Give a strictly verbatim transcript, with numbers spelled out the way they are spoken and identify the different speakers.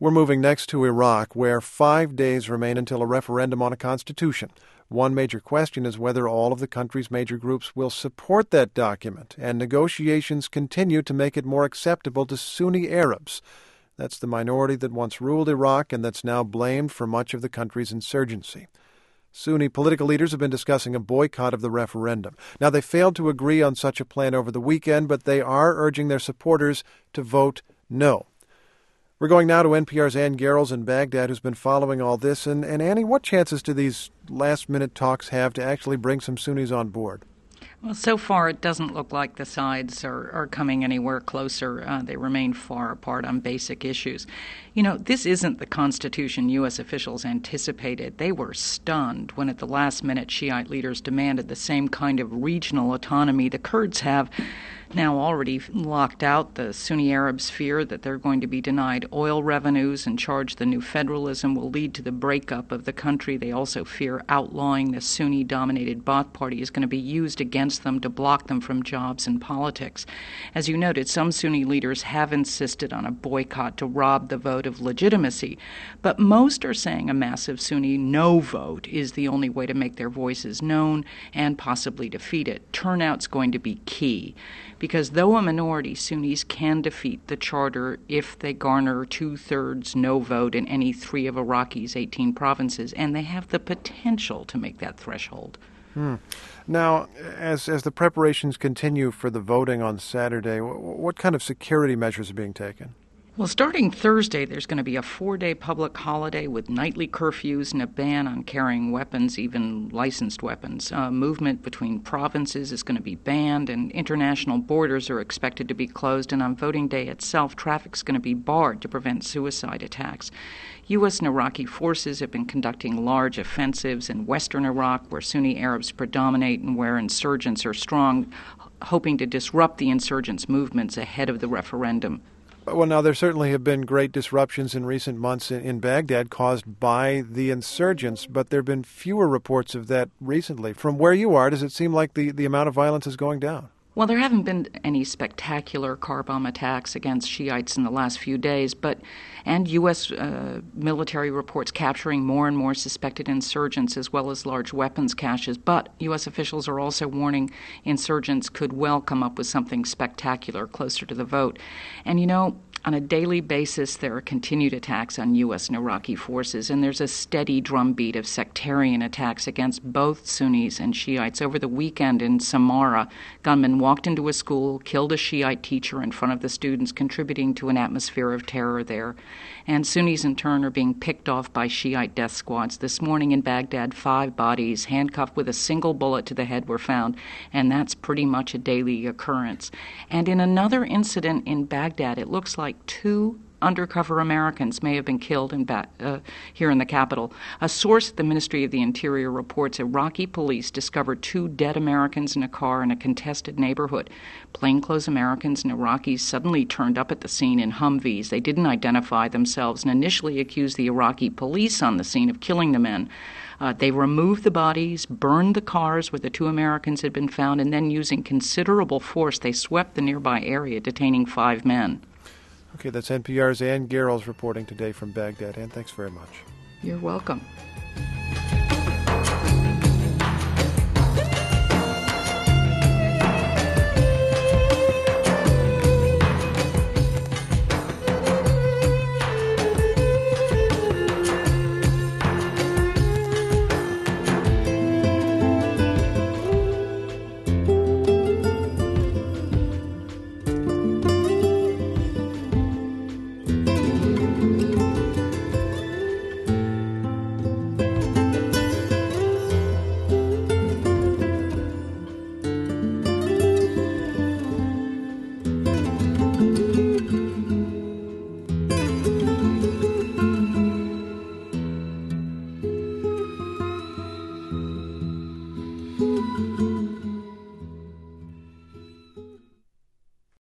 Speaker 1: We're moving next to Iraq, where five days remain until a referendum on a constitution. One major question is whether all of the country's major groups will support that document, and negotiations continue to make it more acceptable to Sunni Arabs. That's the minority that once ruled Iraq and that's now blamed for much of the country's insurgency. Sunni political leaders have been discussing a boycott of the referendum. Now, they failed to agree on such a plan over the weekend, but they are urging their supporters to vote no. We're going now to N P R's Ann Garrels in Baghdad, who's been following all this. And, and Annie, what chances do these last-minute talks have to actually bring some Sunnis on board?
Speaker 2: Well, so far it doesn't look like the sides are, are coming anywhere closer. Uh, they remain far apart on basic issues. You know, this isn't the Constitution U S officials anticipated. They were stunned when at the last minute Shiite leaders demanded the same kind of regional autonomy the Kurds have. Now already locked out, the Sunni Arabs fear that they're going to be denied oil revenues and charge the new federalism will lead to the breakup of the country. They also fear outlawing the Sunni-dominated Ba'ath Party is going to be used against them to block them from jobs and politics. As you noted, some Sunni leaders have insisted on a boycott to rob the vote of legitimacy, but most are saying a massive Sunni no vote is the only way to make their voices known and possibly defeat it. Turnout's going to be key. Because though a minority, Sunnis can defeat the charter if they garner two-thirds no vote in any three of Iraq's eighteen provinces, and they have the potential to make that threshold.
Speaker 1: Hmm. Now, as as the preparations continue for the voting on Saturday, what kind of security measures are being taken?
Speaker 2: Well, starting Thursday, there's going to be a four-day public holiday with nightly curfews and a ban on carrying weapons, even licensed weapons. Uh, movement between provinces is going to be banned, and international borders are expected to be closed. And on voting day itself, traffic's going to be barred to prevent suicide attacks. U S and Iraqi forces have been conducting large offensives in western Iraq, where Sunni Arabs predominate and where insurgents are strong, hoping to disrupt the insurgents' movements ahead of the referendum.
Speaker 1: Well, now, there certainly have been great disruptions in recent months in, in Baghdad caused by the insurgents, but there have been fewer reports of that recently. From where you are, does it seem like the, the amount of violence is going down?
Speaker 2: Well, there haven't been any spectacular car bomb attacks against Shiites in the last few days, but and U S uh, military reports capturing more and more suspected insurgents as well as large weapons caches. But U S officials are also warning insurgents could well come up with something spectacular closer to the vote. And, you know, on a daily basis, there are continued attacks on U S and Iraqi forces, and there's a steady drumbeat of sectarian attacks against both Sunnis and Shiites. Over the weekend in Samarra, gunmen walked into a school, killed a Shiite teacher in front of the students, contributing to an atmosphere of terror there. And Sunnis, in turn, are being picked off by Shiite death squads. This morning in Baghdad, five bodies handcuffed with a single bullet to the head were found, and that's pretty much a daily occurrence. And in another incident in Baghdad, it looks like two undercover Americans may have been killed in ba- uh, here in the capital. A source at the Ministry of the Interior reports Iraqi police discovered two dead Americans in a car in a contested neighborhood. Plainclothes Americans and Iraqis suddenly turned up at the scene in Humvees. They didn't identify themselves and initially accused the Iraqi police on the scene of killing the men. Uh, they removed the bodies, burned the cars where the two Americans had been found, and then using considerable force, they swept the nearby area, detaining five men.
Speaker 1: Okay, that's N P R's Ann Garrels reporting today from Baghdad. Ann, thanks very much.
Speaker 2: You're welcome.